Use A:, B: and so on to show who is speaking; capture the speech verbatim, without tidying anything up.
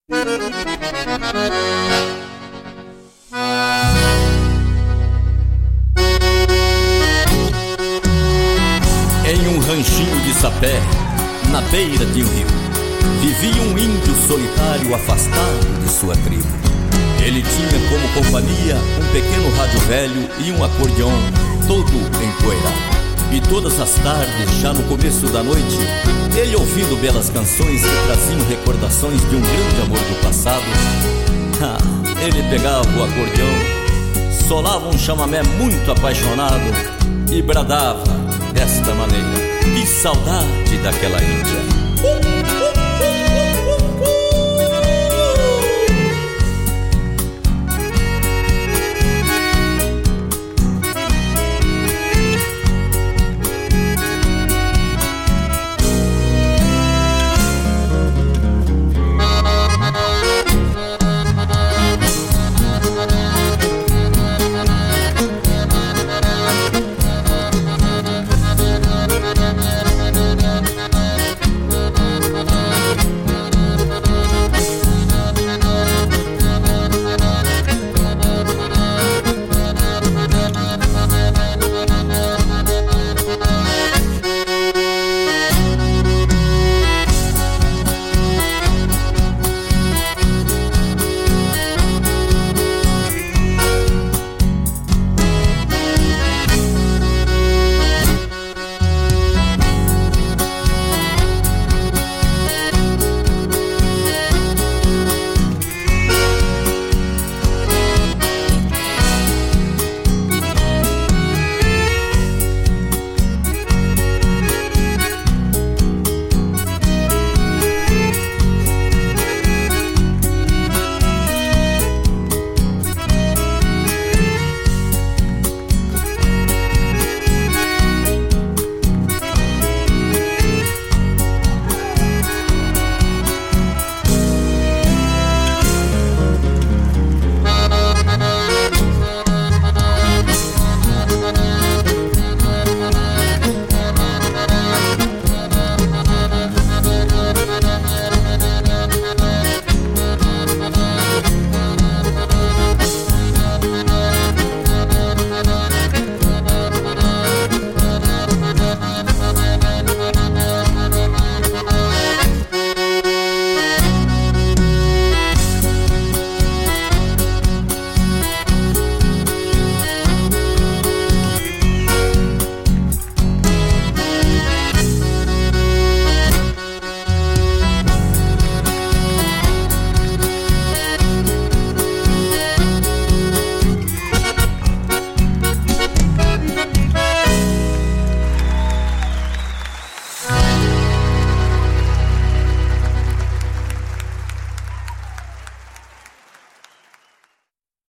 A: Em um ranchinho de sapé, na beira de um rio, vivia um índio solitário afastado de sua tribo. Ele tinha como companhia um pequeno rádio velho e um acordeão todo empoeirado. E todas as tardes, já no começo da noite, ele ouvindo belas canções que traziam recordações de um grande amor do passado, ah, ele pegava o acordeão, solava um chamamé muito apaixonado e bradava desta maneira: que saudade daquela Índia.